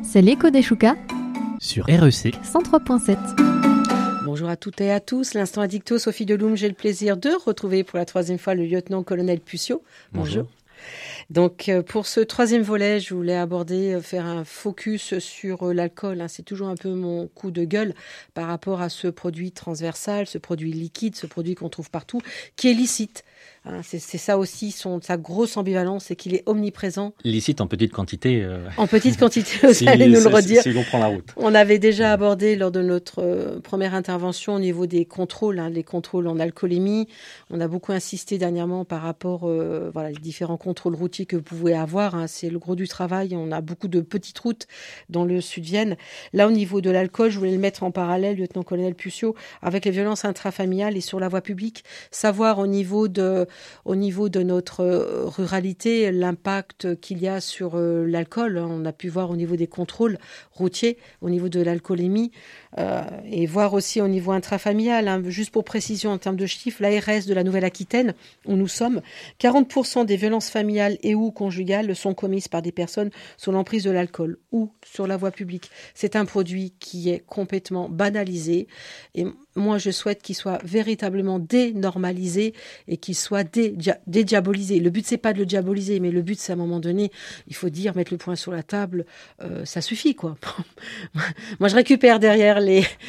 C'est l'écho des Choucas sur REC 103.7. Bonjour à toutes et à tous. L'instant addicto, Sophie Deloum. J'ai le plaisir de retrouver pour la troisième fois le lieutenant-colonel Puciot. Bonjour. Donc, pour ce troisième volet, je voulais faire un focus sur l'alcool. C'est toujours un peu mon coup de gueule par rapport à ce produit transversal, ce produit liquide, ce produit qu'on trouve partout, qui est licite. C'est ça aussi, sa grosse ambivalence, c'est qu'il est omniprésent. Licite en petite quantité. En petite quantité, vous allez nous le redire. Si l'on prend la route. On avait déjà abordé lors de notre première intervention au niveau des contrôles, les contrôles en alcoolémie. On a beaucoup insisté dernièrement par rapport les différents contrôles routiers que vous pouvez avoir. C'est le gros du travail. On a beaucoup de petites routes dans le Sud-Vienne. Là, au niveau de l'alcool, je voulais le mettre en parallèle, lieutenant-colonel Puciot, avec les violences intrafamiliales et sur la voie publique. Savoir au niveau de notre ruralité, l'impact qu'il y a sur l'alcool. On a pu voir au niveau des contrôles routiers, au niveau de l'alcoolémie, et voir aussi au niveau intrafamilial. Juste pour précision en termes de chiffres, l'ARS de la Nouvelle-Aquitaine, où nous sommes, 40% des violences familiales et ou conjugales sont commises par des personnes sous l'emprise de l'alcool ou sur la voie publique. C'est un produit qui est complètement banalisé et moi je souhaite qu'il soit véritablement dénormalisé et qu'il soit dédiabolisé. Le but c'est pas de le diaboliser, mais le but c'est à un moment donné, il faut dire, mettre le poing sur la table, ça suffit quoi. Moi je récupère derrière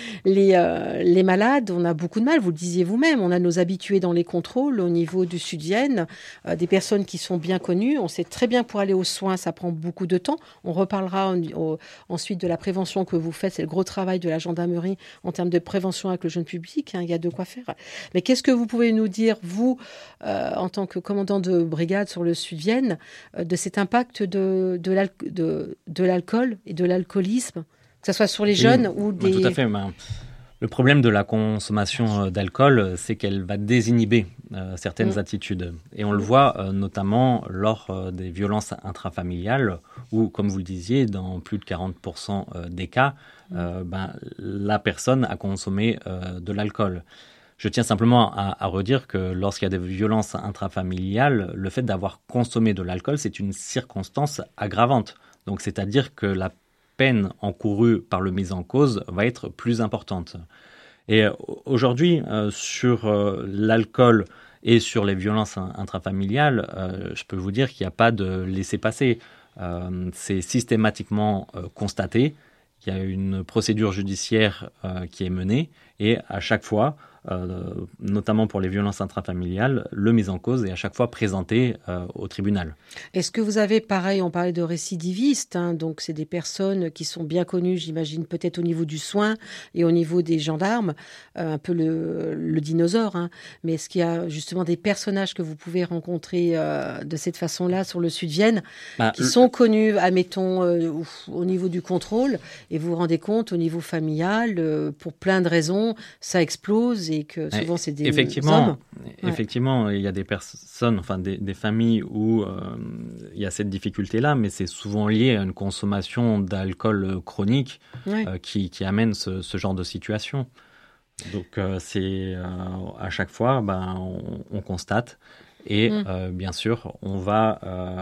les malades, on a beaucoup de mal, vous le disiez vous-même, on a nos habitués dans les contrôles au niveau du Sud-Vienne, des personnes qui sont bien connues, on sait très bien pour aller aux soins ça prend beaucoup de temps, on reparlera ensuite de la prévention que vous faites, c'est le gros travail de la gendarmerie en termes de prévention avec le jeune public, il y a de quoi faire. Mais qu'est-ce que vous pouvez nous dire, vous, en tant que commandant de brigade sur le Sud-Vienne, de cet impact de l'alcool et de l'alcoolisme, que ce soit sur les jeunes ou des... Tout à fait. Le problème de la consommation d'alcool, c'est qu'elle va désinhiber certaines attitudes. Et on le voit notamment lors des violences intrafamiliales où, comme vous le disiez, dans plus de 40% des cas, la personne a consommé de l'alcool. Je tiens simplement à redire que lorsqu'il y a des violences intrafamiliales, le fait d'avoir consommé de l'alcool, c'est une circonstance aggravante. Donc, c'est-à-dire que la peine encourue par le mis en cause va être plus importante. Et aujourd'hui, sur l'alcool et sur les violences intrafamiliales, je peux vous dire qu'il n'y a pas de laissez-passer. C'est systématiquement constaté. Il y a une procédure judiciaire qui est menée et à chaque fois, notamment pour les violences intrafamiliales, le mis en cause est à chaque fois présenté au tribunal. Est-ce que vous avez, pareil, on parlait de récidivistes, donc c'est des personnes qui sont bien connues, j'imagine, peut-être au niveau du soin et au niveau des gendarmes, un peu le dinosaure, mais est-ce qu'il y a justement des personnages que vous pouvez rencontrer de cette façon-là sur le Sud-Vienne, qui sont connus, admettons, au niveau du contrôle, et vous vous rendez compte, au niveau familial, pour plein de raisons, ça explose et que souvent c'est des hommes. Effectivement, il y a des personnes, des familles où il y a cette difficulté-là, mais c'est souvent lié à une consommation d'alcool chronique qui amène ce genre de situation. Donc c'est à chaque fois, on constate et bien sûr, on va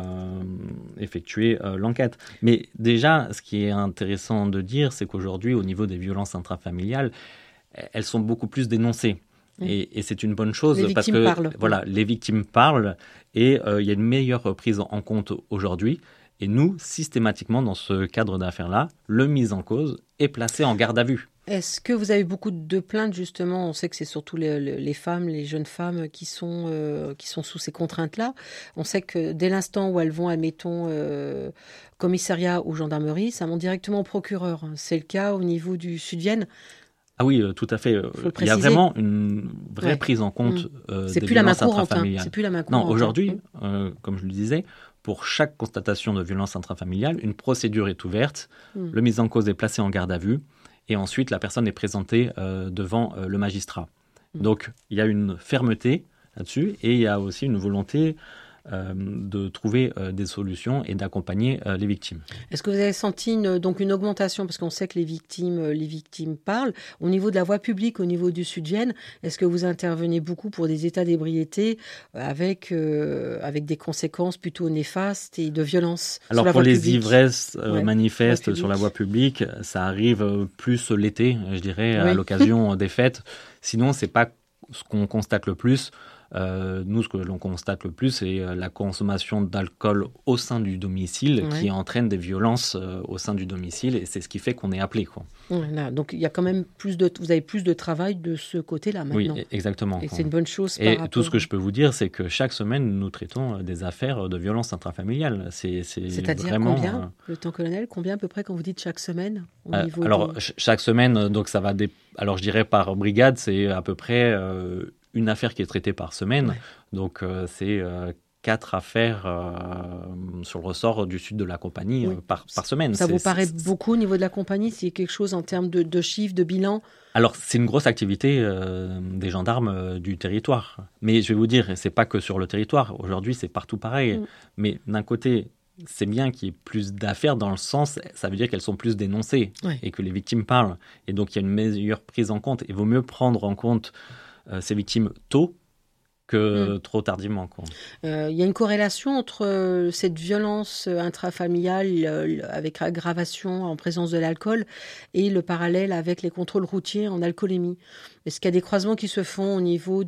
effectuer l'enquête. Mais déjà, ce qui est intéressant de dire, c'est qu'aujourd'hui, au niveau des violences intrafamiliales, elles sont beaucoup plus dénoncées. Et c'est une bonne chose parce que les victimes parlent et il y a une meilleure prise en compte aujourd'hui. Et nous, systématiquement, dans ce cadre d'affaires-là, le mis en cause est placé en garde à vue. Est-ce que vous avez beaucoup de plaintes, justement? On sait que c'est surtout les femmes, les jeunes femmes qui sont sous ces contraintes-là. On sait que dès l'instant où elles vont, admettons, commissariat ou gendarmerie, ça monte directement au procureur. C'est le cas au niveau du Sud-Vienne. Ah oui, tout à fait. Il y a vraiment une vraie prise en compte des violences intrafamiliales. C'est plus la main courante. Non, aujourd'hui, comme je le disais, pour chaque constatation de violence intrafamiliale, une procédure est ouverte, le mis en cause est placé en garde à vue, et ensuite la personne est présentée devant le magistrat. Donc il y a une fermeté là-dessus, et il y a aussi une volonté de trouver des solutions et d'accompagner les victimes. Est-ce que vous avez senti donc une augmentation, parce qu'on sait que les victimes parlent, au niveau de la voie publique, au niveau du Sud-Vienne, est-ce que vous intervenez beaucoup pour des états d'ébriété avec des conséquences plutôt néfastes et de violence? Alors pour les ivresses manifestes sur la voie publique, ça arrive plus l'été, je dirais, à l'occasion des fêtes. Sinon, c'est pas ce qu'on constate le plus. Nous, ce que l'on constate le plus, c'est la consommation d'alcool au sein du domicile qui entraîne des violences au sein du domicile, et c'est ce qui fait qu'on est appelé, quoi. Voilà, donc il y a quand même vous avez plus de travail de ce côté-là maintenant. Oui, exactement. Et c'est une bonne chose. Et tout ce que je peux vous dire, c'est que chaque semaine, nous traitons des affaires de violence intrafamiliale. C'est-à-dire vraiment, combien, lieutenant-colonel, combien à peu près quand vous dites chaque semaine chaque semaine, donc ça va alors je dirais par brigade, c'est à peu près une affaire qui est traitée par semaine. Donc c'est 4 affaires sur le ressort du sud de la compagnie par semaine. Ça vous paraît beaucoup au niveau de la compagnie? C'est quelque chose en termes de chiffres, de bilan? Alors, c'est une grosse activité des gendarmes du territoire. Mais je vais vous dire, c'est pas que sur le territoire. Aujourd'hui, c'est partout pareil. Mais d'un côté, c'est bien qu'il y ait plus d'affaires dans le sens, ça veut dire qu'elles sont plus dénoncées et que les victimes parlent. Et donc, il y a une meilleure prise en compte. Il vaut mieux prendre en compte ces victimes tôt que trop tardivement. Il y a une corrélation entre cette violence intrafamiliale avec aggravation en présence de l'alcool et le parallèle avec les contrôles routiers en alcoolémie. Est-ce qu'il y a des croisements qui se font au niveau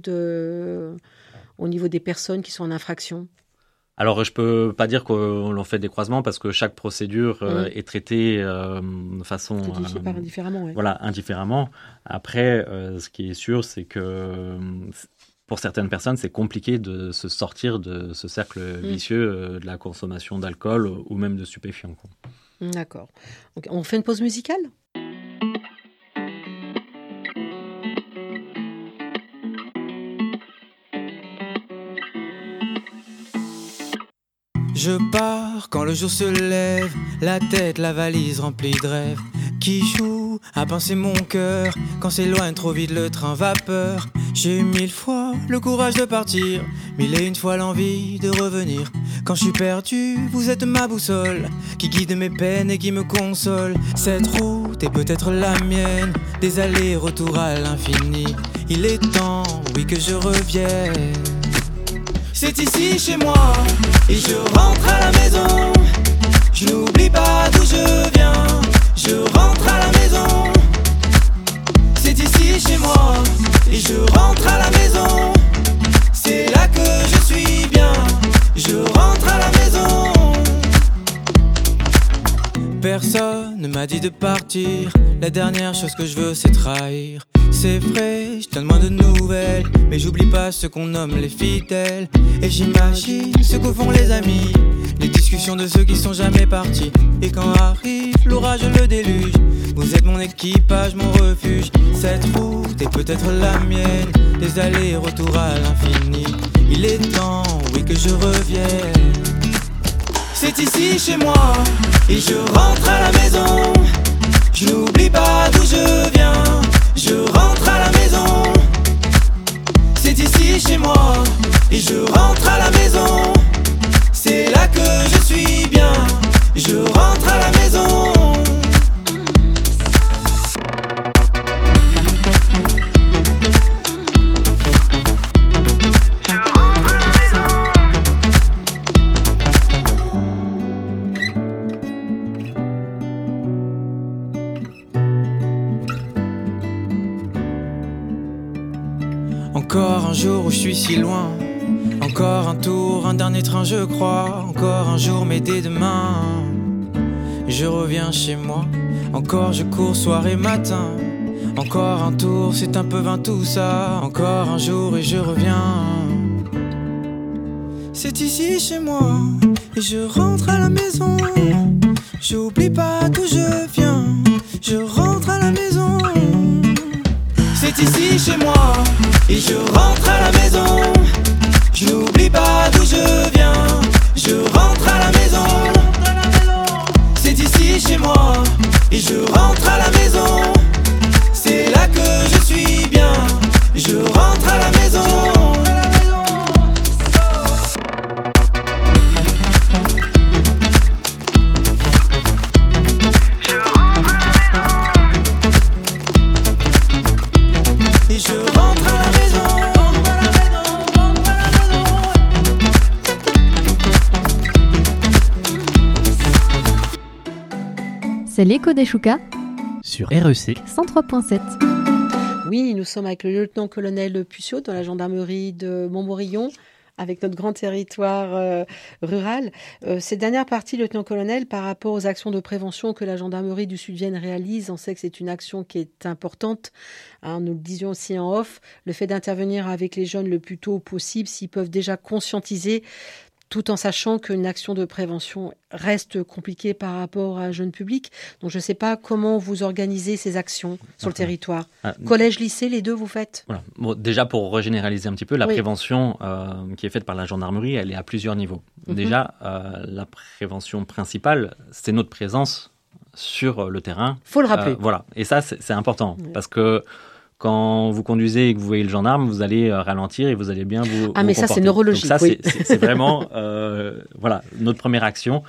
des personnes qui sont en infraction? Alors, je ne peux pas dire qu'on fait des croisements parce que chaque procédure est traitée de façon indifféremment. Indifféremment. Après, ce qui est sûr, c'est que pour certaines personnes, c'est compliqué de se sortir de ce cercle vicieux de la consommation d'alcool ou même de stupéfiants. D'accord. Donc, on fait une pause musicale ? Je pars quand le jour se lève, la tête, la valise remplie de rêves qui joue à pincer mon cœur quand s'éloigne trop vite le train vapeur. J'ai eu 1000 fois le courage de partir, 1001 fois l'envie de revenir. Quand je suis perdu, vous êtes ma boussole qui guide mes peines et qui me console. Cette route est peut-être la mienne, des allers-retours à l'infini. Il est temps, oui, que je revienne. C'est ici chez moi et je rentre à la maison. Je n'oublie pas d'où je viens, je rentre à la maison. C'est ici chez moi et je rentre à la maison. C'est là que je suis bien, je rentre à la maison. Personne ne m'a dit de partir, la dernière chose que je veux c'est trahir. C'est vrai, je donne moins de nouvelles, mais j'oublie pas ce qu'on nomme les fidèles. Et j'imagine ce que font les amis, les discussions de ceux qui sont jamais partis. Et quand arrive l'orage, le déluge, vous êtes mon équipage, mon refuge. Cette route est peut-être la mienne, des allers-retours à l'infini. Il est temps, oui, que je revienne. C'est ici chez moi, et je rentre à la maison. Je n'oublie pas d'où je viens, je rentre à la maison. C'est ici chez moi, et je rentre à la maison. C'est là que je suis bien, je rentre à la maison. Encore un jour où je suis si loin, encore un tour, un dernier train je crois. Encore un jour mais dès demain je reviens chez moi. Encore je cours soir et matin, encore un tour, c'est un peu vain tout ça. Encore un jour et je reviens. C'est ici chez moi et je rentre à la maison. J'oublie pas d'où je viens, je rentre à la maison. C'est ici chez moi et je rentre à la maison. Je n'oublie pas d'où je viens, je rentre à la maison. C'est ici chez moi et je rentre à la maison. C'est là que je suis bien, je rentre à la maison. C'est l'écho des Choucas sur REC 103.7. Oui, nous sommes avec le lieutenant-colonel Puciot dans la gendarmerie de Montmorillon, avec notre grand territoire rural. Cette dernière partie, lieutenant-colonel, par rapport aux actions de prévention que la gendarmerie du Sud-Vienne réalise, on sait que c'est une action qui est importante. Nous le disions aussi en off, le fait d'intervenir avec les jeunes le plus tôt possible, s'ils peuvent déjà conscientiser, tout en sachant qu'une action de prévention reste compliquée par rapport à un jeune public. Donc je ne sais pas comment vous organisez ces actions sur le territoire. Collège, lycée, les deux vous faites ? Voilà. Bon, déjà, pour régénéraliser un petit peu, la prévention qui est faite par la gendarmerie, elle est à plusieurs niveaux. Déjà, la prévention principale, c'est notre présence sur le terrain. Il faut le rappeler. Voilà. Et ça, c'est important parce que quand vous conduisez et que vous voyez le gendarme, vous allez ralentir et vous allez bien vous mais vous ça, comporter. c'est neurologique. Donc ça, oui. c'est vraiment voilà, notre première action.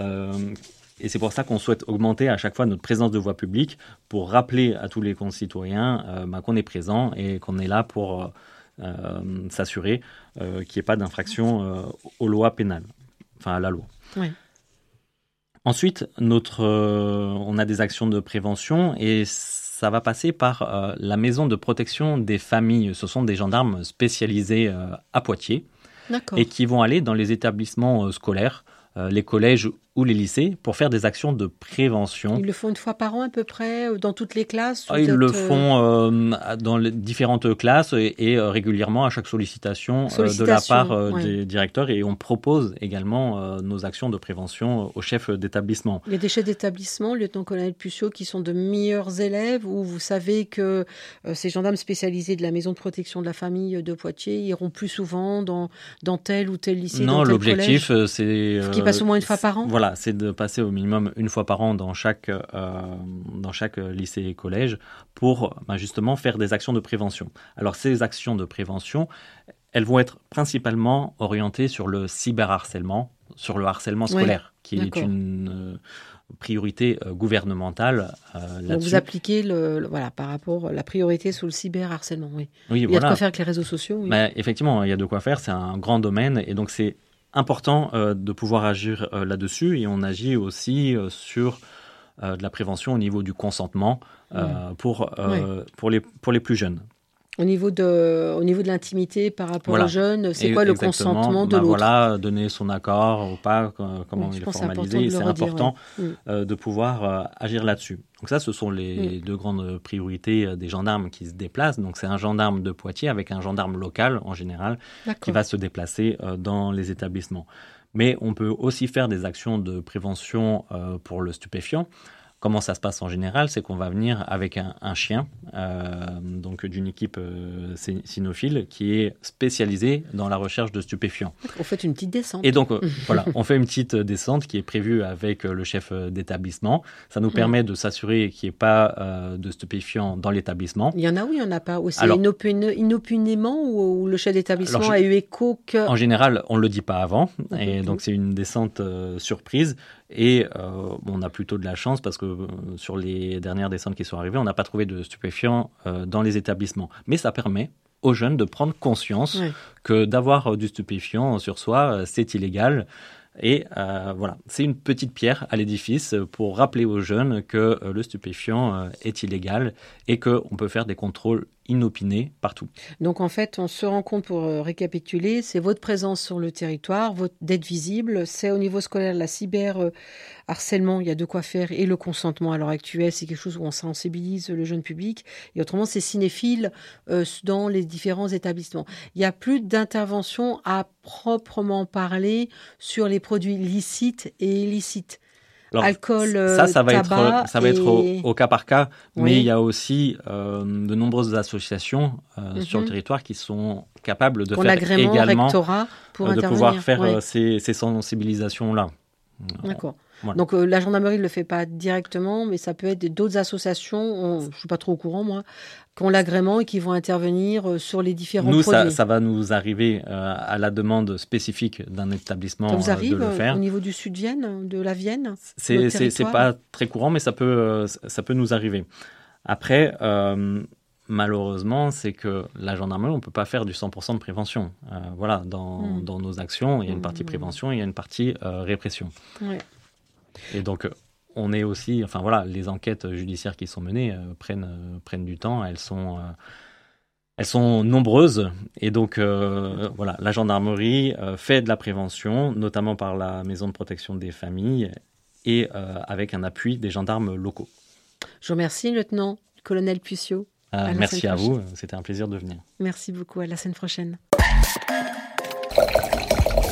Et c'est pour ça qu'on souhaite augmenter à chaque fois notre présence de voie publique pour rappeler à tous les concitoyens qu'on est présent et qu'on est là pour s'assurer qu'il n'y ait pas d'infraction aux lois pénales, enfin à la loi. Oui. Ensuite, on a des actions de prévention et ça va passer par la maison de protection des familles. Ce sont des gendarmes spécialisés à Poitiers et qui vont aller dans les établissements scolaires, les collèges ou les lycées pour faire des actions de prévention. Ils le font une fois par an à peu près, dans toutes les classes Ils le font dans les différentes classes et régulièrement à chaque sollicitation de la part des directeurs. Et on propose également nos actions de prévention aux chefs d'établissement. Il y a des chefs d'établissement, lieutenant-colonel Puciot, qui sont de meilleurs élèves, ou vous savez que ces gendarmes spécialisés de la maison de protection de la famille de Poitiers iront plus souvent dans tel ou tel lycée, non, dans tel l'objectif, collège, c'est... qu'ils passent au moins une fois par an. Voilà, c'est de passer au minimum une fois par an dans chaque lycée et collège pour justement faire des actions de prévention. Alors ces actions de prévention, elles vont être principalement orientées sur le cyberharcèlement, sur le harcèlement scolaire, qui est une priorité gouvernementale là-dessus. Donc vous appliquez par rapport à la priorité sur le cyberharcèlement, oui. Oui, il y a de quoi faire avec les réseaux sociaux. Oui. Effectivement, il y a de quoi faire, c'est un grand domaine et donc c'est important de pouvoir agir là-dessus et on agit aussi sur de la prévention au niveau du consentement pour les plus jeunes. Au niveau de l'intimité par rapport aux jeunes, c'est quoi le consentement de l'autre ? Voilà, donner son accord ou pas, comment il est formalisé. C'est important de pouvoir agir là-dessus. Donc ça, ce sont les deux grandes priorités des gendarmes qui se déplacent. Donc c'est un gendarme de Poitiers avec un gendarme local en général qui va se déplacer dans les établissements. Mais on peut aussi faire des actions de prévention pour le stupéfiant. Comment ça se passe en général, c'est qu'on va venir avec un chien, donc d'une équipe cynophile qui est spécialisée dans la recherche de stupéfiants. On fait une petite descente. Et donc voilà, on fait une petite descente qui est prévue avec le chef d'établissement. Ça nous permet de s'assurer qu'il n'y ait pas de stupéfiants dans l'établissement. Il y en a ou il n'y en a pas aussi inopinément ou le chef d'établissement a eu écho que... En général, on ne le dit pas avant. Et donc c'est une descente surprise. Et on a plutôt de la chance parce que sur les dernières descentes qui sont arrivées, on n'a pas trouvé de stupéfiants dans les établissements. Mais ça permet aux jeunes de prendre conscience que d'avoir du stupéfiant sur soi, c'est illégal. Et voilà, c'est une petite pierre à l'édifice pour rappeler aux jeunes que le stupéfiant est illégal et qu'on peut faire des contrôles inopinés partout. Donc en fait, on se rend compte, pour récapituler, c'est votre présence sur le territoire, d'être visible, c'est au niveau scolaire, la cyberharcèlement, il y a de quoi faire, et le consentement à l'heure actuelle, c'est quelque chose où on sensibilise le jeune public, et autrement c'est cinéphile dans les différents établissements. Il n'y a plus d'intervention à proprement parler sur les produits licites et illicites. Alors, alcool, ça va tabac être au cas par cas, mais il y a aussi de nombreuses associations sur le territoire qui sont capables de faire également de pouvoir faire ces sensibilisations-là. D'accord. Voilà. Donc la gendarmerie ne le fait pas directement, mais ça peut être d'autres associations, je ne suis pas trop au courant moi, qui ont l'agrément et qui vont intervenir sur les différents produits. Nous, ça va nous arriver à la demande spécifique d'un établissement ça vous arrive, de le faire. Au niveau du Sud-Vienne, de la Vienne, c'est pas très courant, mais ça peut nous arriver. Après, malheureusement, c'est que la gendarmerie, on ne peut pas faire du 100% de prévention. Voilà, dans nos actions, il y a une partie prévention, il y a une partie répression. Ouais. Et donc, on est aussi, enfin voilà, les enquêtes judiciaires qui sont menées prennent du temps, elles sont nombreuses, et donc voilà, la gendarmerie fait de la prévention, notamment par la maison de protection des familles et avec un appui des gendarmes locaux. Je vous remercie, lieutenant-colonel Puciot. Merci à vous, c'était un plaisir de venir. Merci beaucoup, à la semaine prochaine.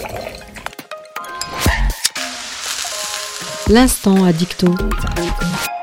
L'instant addicto.